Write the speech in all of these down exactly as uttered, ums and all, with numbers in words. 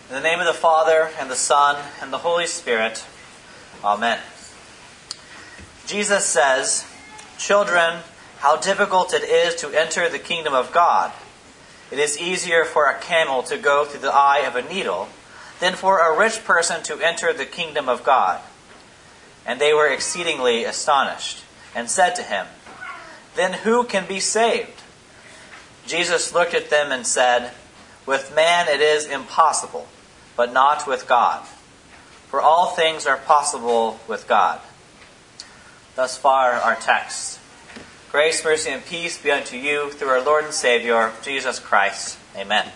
In the name of the Father, and the Son, and the Holy Spirit. Amen. Jesus says, "Children, how difficult it is to enter the kingdom of God. It is easier for a camel to go through the eye of a needle than for a rich person to enter the kingdom of God." And they were exceedingly astonished, and said to him, "Then who can be saved?" Jesus looked at them and said, "With man it is impossible, but not with God. For all things are possible with God." Thus far our text. Grace, mercy, and peace be unto you through our Lord and Savior, Jesus Christ. Amen.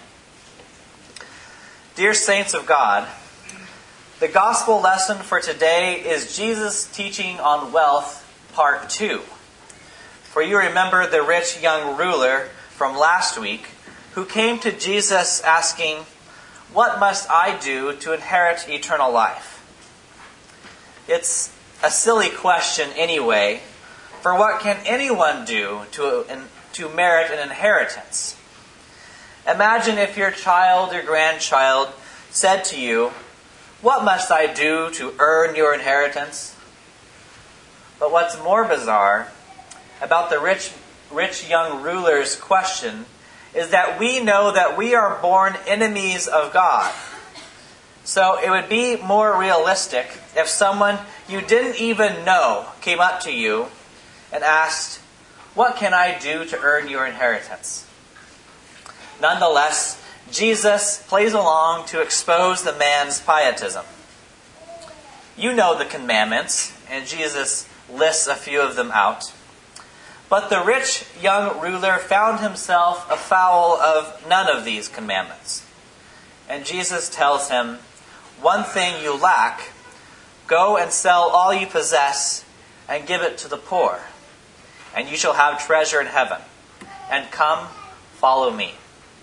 Dear saints of God, the gospel lesson for today is Jesus' teaching on wealth, part two. For you remember the rich young ruler from last week who came to Jesus asking, "What must I do to inherit eternal life?" It's a silly question anyway, for what can anyone do to, to merit an inheritance? Imagine if your child or grandchild said to you, "What must I do to earn your inheritance?" But what's more bizarre about the rich, rich young ruler's question is that we know that we are born enemies of God. So it would be more realistic if someone you didn't even know came up to you and asked, "What can I do to earn your inheritance?" Nonetheless, Jesus plays along to expose the man's pietism. You know the commandments, and Jesus lists a few of them out. But the rich young ruler found himself afoul of none of these commandments. And Jesus tells him, "One thing you lack. Go and sell all you possess and give it to the poor, and you shall have treasure in heaven. And come, follow me."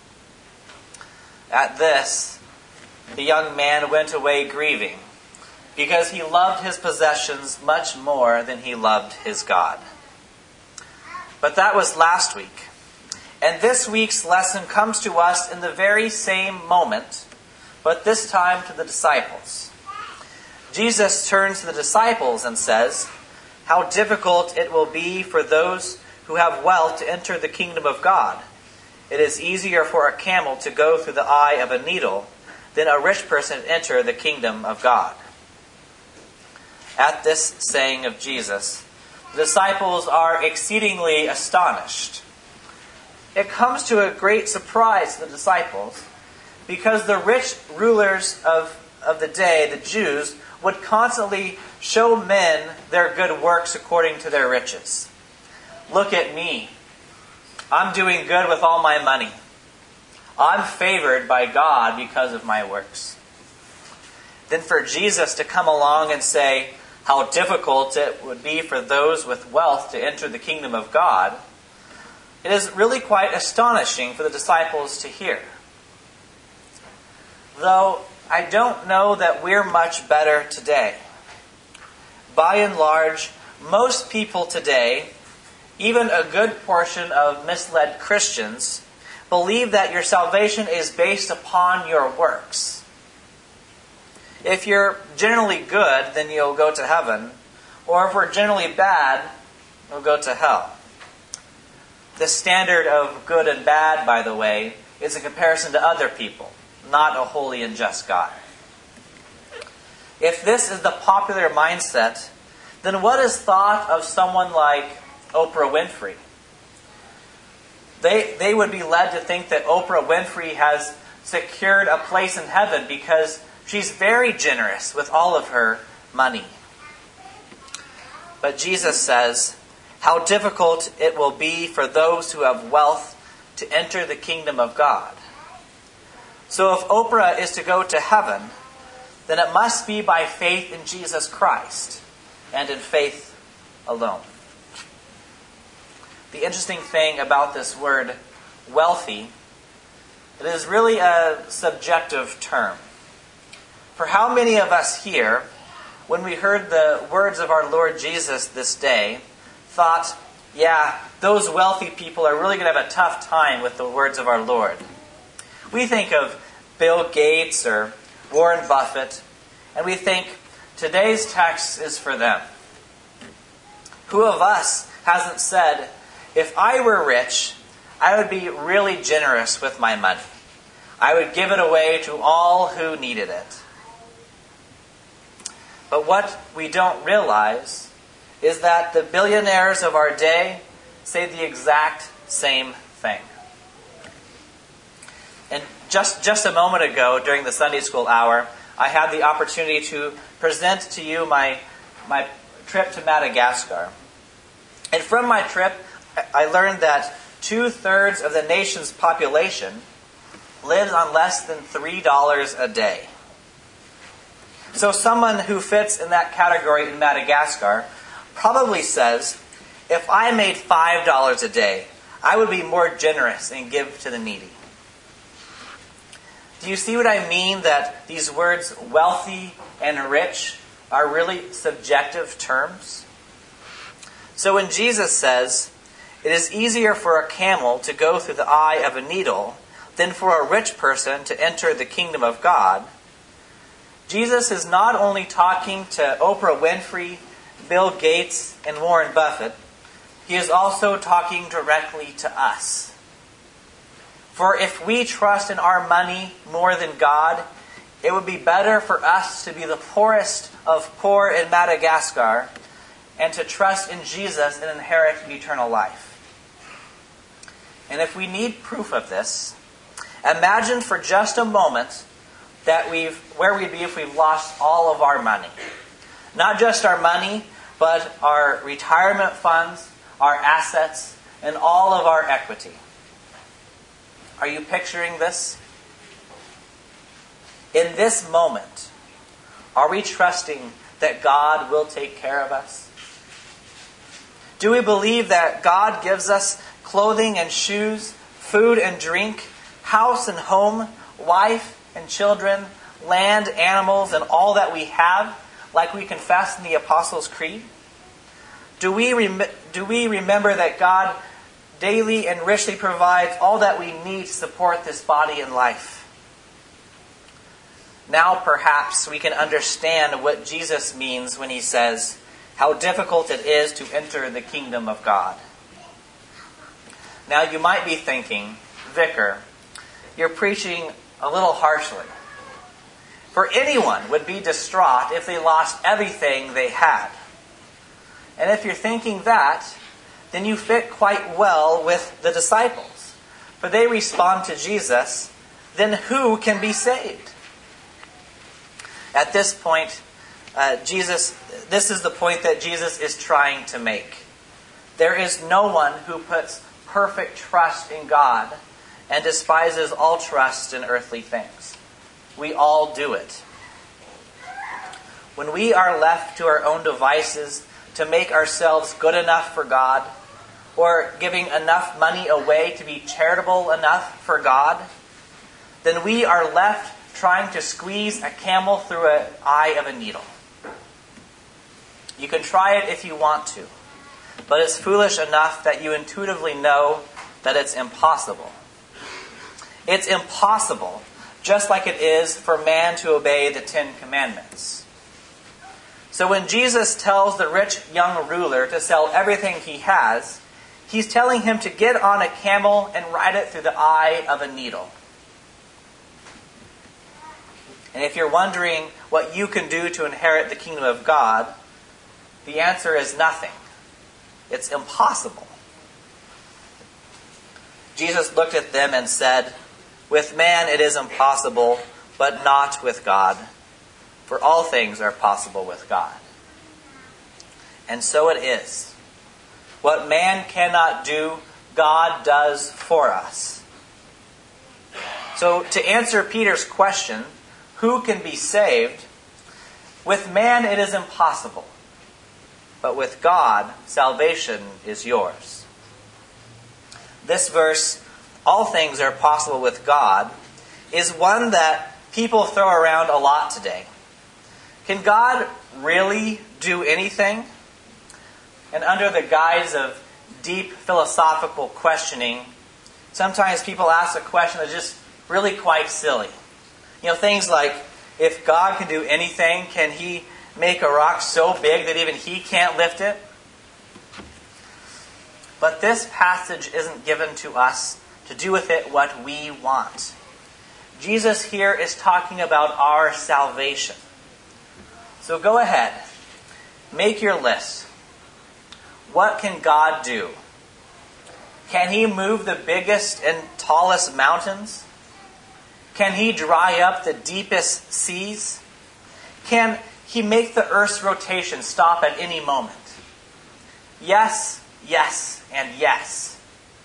At this, the young man went away grieving, because he loved his possessions much more than he loved his God. But that was last week. And this week's lesson comes to us in the very same moment, but this time to the disciples. Jesus turns to the disciples and says, "How difficult it will be for those who have wealth to enter the kingdom of God. It is easier for a camel to go through the eye of a needle than a rich person to enter the kingdom of God." At this saying of Jesus, the disciples are exceedingly astonished. It comes to a great surprise to the disciples because the rich rulers of, of the day, the Jews, would constantly show men their good works according to their riches. "Look at me. I'm doing good with all my money. I'm favored by God because of my works." Then for Jesus to come along and say how difficult it would be for those with wealth to enter the kingdom of God, it is really quite astonishing for the disciples to hear. Though I don't know that we're much better today. By and large, most people today, even a good portion of misled Christians, believe that your salvation is based upon your works. If you're generally good, then you'll go to heaven. Or if we're generally bad, we'll go to hell. The standard of good and bad, by the way, is in comparison to other people, not a holy and just God. If this is the popular mindset, then what is thought of someone like Oprah Winfrey? They, they would be led to think that Oprah Winfrey has secured a place in heaven because she's very generous with all of her money. But Jesus says, "How difficult it will be for those who have wealth to enter the kingdom of God." So if Oprah is to go to heaven, then it must be by faith in Jesus Christ and in faith alone. The interesting thing about this word, wealthy, it is really a subjective term. For how many of us here, when we heard the words of our Lord Jesus this day, thought, yeah, those wealthy people are really going to have a tough time with the words of our Lord? We think of Bill Gates or Warren Buffett, and we think, today's text is for them. Who of us hasn't said, if I were rich, I would be really generous with my money. I would give it away to all who needed it. But what we don't realize is that the billionaires of our day say the exact same thing. And just, just a moment ago, during the Sunday school hour, I had the opportunity to present to you my, my trip to Madagascar. And from my trip, I learned that two-thirds of the nation's population lives on less than three dollars a day. So someone who fits in that category in Madagascar probably says, if I made five dollars a day, I would be more generous and give to the needy. Do you see what I mean, that these words wealthy and rich are really subjective terms? So when Jesus says, it is easier for a camel to go through the eye of a needle than for a rich person to enter the kingdom of God, Jesus is not only talking to Oprah Winfrey, Bill Gates, and Warren Buffett, he is also talking directly to us. For if we trust in our money more than God, it would be better for us to be the poorest of poor in Madagascar and to trust in Jesus and inherit eternal life. And if we need proof of this, imagine for just a moment that we've where we'd be if we've lost all of our money. Not just our money, but our retirement funds, our assets, and all of our equity. Are you picturing this? In this moment, are we trusting that God will take care of us? Do we believe that God gives us clothing and shoes, food and drink, house and home, wife and children, land, animals, and all that we have, like we confess in the Apostles' Creed? Do we, rem- do we remember that God daily and richly provides all that we need to support this body and life? Now perhaps we can understand what Jesus means when he says how difficult it is to enter the kingdom of God. Now you might be thinking, Vicar, you're preaching a little harshly. For anyone would be distraught if they lost everything they had. And if you're thinking that, then you fit quite well with the disciples. For they respond to Jesus, then who can be saved? At this point, uh, Jesus, this is the point that Jesus is trying to make. There is no one who puts perfect trust in God and despises all trust in earthly things. We all do it. When we are left to our own devices to make ourselves good enough for God, or giving enough money away to be charitable enough for God, then we are left trying to squeeze a camel through an eye of a needle. You can try it if you want to, but it's foolish enough that you intuitively know that it's impossible. It's impossible, just like it is for man to obey the Ten Commandments. So when Jesus tells the rich young ruler to sell everything he has, he's telling him to get on a camel and ride it through the eye of a needle. And if you're wondering what you can do to inherit the kingdom of God, the answer is nothing. It's impossible. Jesus looked at them and said, with man it is impossible, but not with God. For all things are possible with God. And so it is. What man cannot do, God does for us. So to answer Peter's question, who can be saved? With man it is impossible. But with God, salvation is yours. This verse, all things are possible with God, is one that people throw around a lot today. Can God really do anything? And under the guise of deep philosophical questioning, sometimes people ask a question that's just really quite silly. You know, things like, if God can do anything, can He make a rock so big that even He can't lift it? But this passage isn't given to us to do with it what we want. Jesus here is talking about our salvation. So go ahead. Make your list. What can God do? Can He move the biggest and tallest mountains? Can He dry up the deepest seas? Can He make the earth's rotation stop at any moment? Yes, yes, and yes.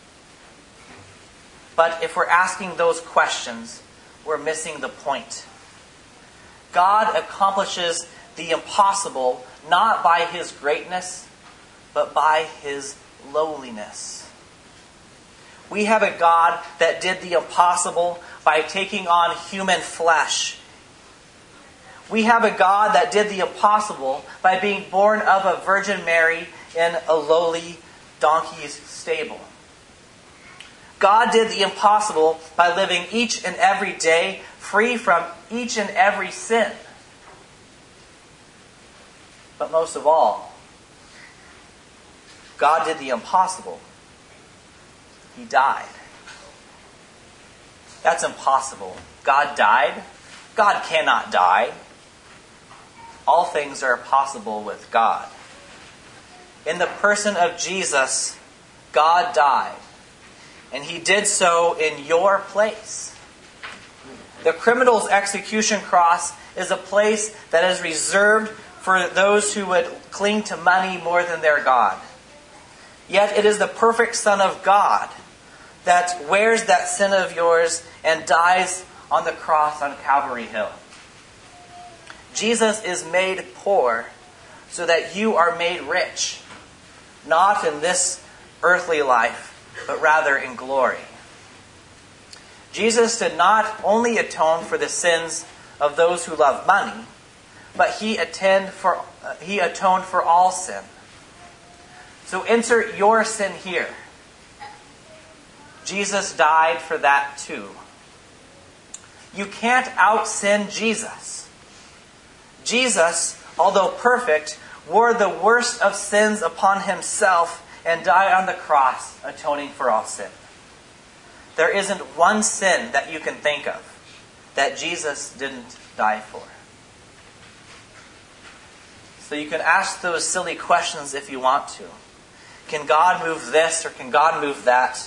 But if we're asking those questions, we're missing the point. God accomplishes the impossible not by His greatness, but by His lowliness. We have a God that did the impossible by taking on human flesh. We have a God that did the impossible by being born of a Virgin Mary in a lowly donkey's stable. God did the impossible by living each and every day free from each and every sin. But most of all, God did the impossible. He died. That's impossible. God died? God cannot die. All things are possible with God. In the person of Jesus, God died. And He did so in your place. The criminal's execution cross is a place that is reserved for those who would cling to money more than their God. Yet it is the perfect Son of God that wears that sin of yours and dies on the cross on Calvary Hill. Jesus is made poor so that you are made rich, not in this earthly life, but rather in glory. Jesus did not only atone for the sins of those who love money, but He atoned for, uh, He atoned for all sin. So insert your sin here. Jesus died for that too. You can't out-sin Jesus. Jesus, although perfect, wore the worst of sins upon Himself and died on the cross, atoning for all sin. There isn't one sin that you can think of that Jesus didn't die for. So you can ask those silly questions if you want to. Can God move this or can God move that?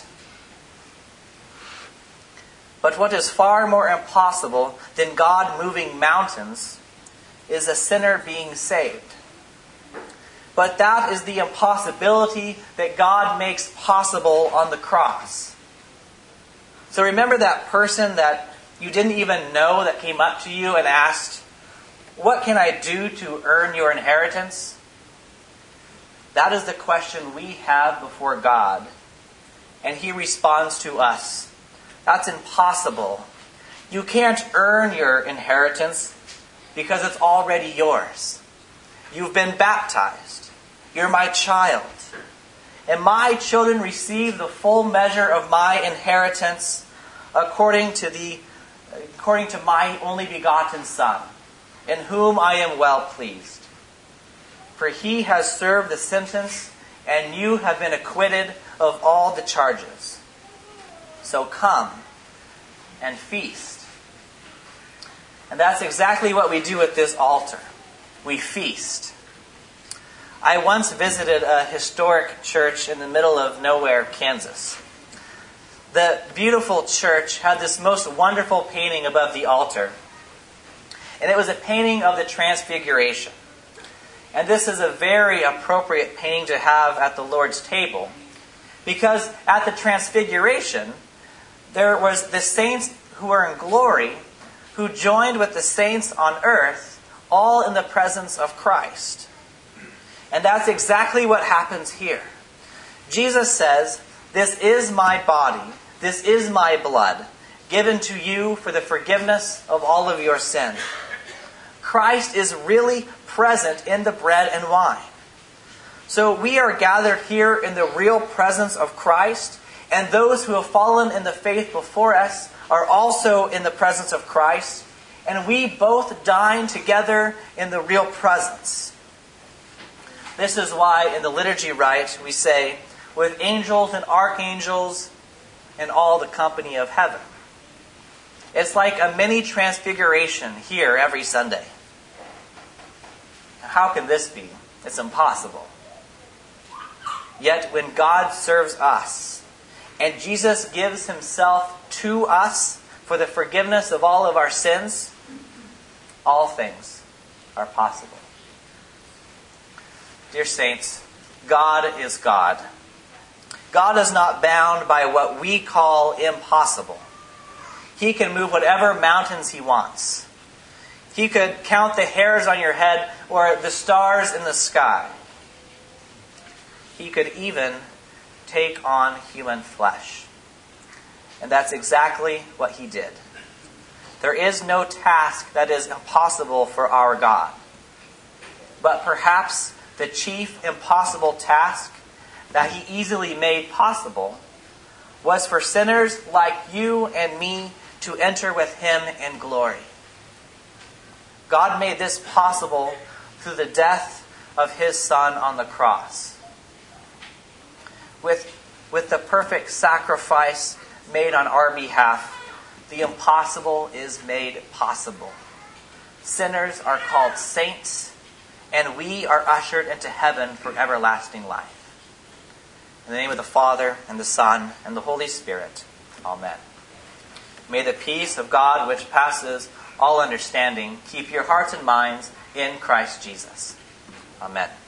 But what is far more impossible than God moving mountains is a sinner being saved. But that is the impossibility that God makes possible on the cross. So remember that person that you didn't even know that came up to you and asked, "What can I do to earn your inheritance?" That is the question we have before God. And He responds to us, "That's impossible. You can't earn your inheritance because it's already yours. You've been baptized. You're my child. And my children receive the full measure of my inheritance according to the according to my only begotten Son, in whom I am well pleased. For He has served the sentence, and you have been acquitted of all the charges. So come and feast." And that's exactly what we do at this altar. We feast. I once visited a historic church in the middle of nowhere, Kansas. The beautiful church had this most wonderful painting above the altar. And it was a painting of the Transfiguration. And this is a very appropriate painting to have at the Lord's table. Because at the Transfiguration, there was the saints who were in glory, who joined with the saints on earth, all in the presence of Christ. And that's exactly what happens here. Jesus says, "This is my body, this is my blood, given to you for the forgiveness of all of your sin." Christ is really present in the bread and wine. So we are gathered here in the real presence of Christ, and those who have fallen in the faith before us are also in the presence of Christ, and we both dine together in the real presence. This is why in the liturgy rite we say, with angels and archangels and all the company of heaven. It's like a mini transfiguration here every Sunday. How can this be? It's impossible. Yet when God serves us, and Jesus gives himself to us for the forgiveness of all of our sins, all things are possible. Dear saints, God is God. God is not bound by what we call impossible. He can move whatever mountains he wants. He could count the hairs on your head or the stars in the sky. He could even take on human flesh. And that's exactly what he did. There is no task that is impossible for our God. But perhaps the chief impossible task that he easily made possible was for sinners like you and me to enter with him in glory. God made this possible through the death of his Son on the cross. With, with the perfect sacrifice made on our behalf, the impossible is made possible. Sinners are called saints, and we are ushered into heaven for everlasting life. In the name of the Father, and the Son, and the Holy Spirit. Amen. May the peace of God, which passes all understanding, keep your hearts and minds in Christ Jesus. Amen.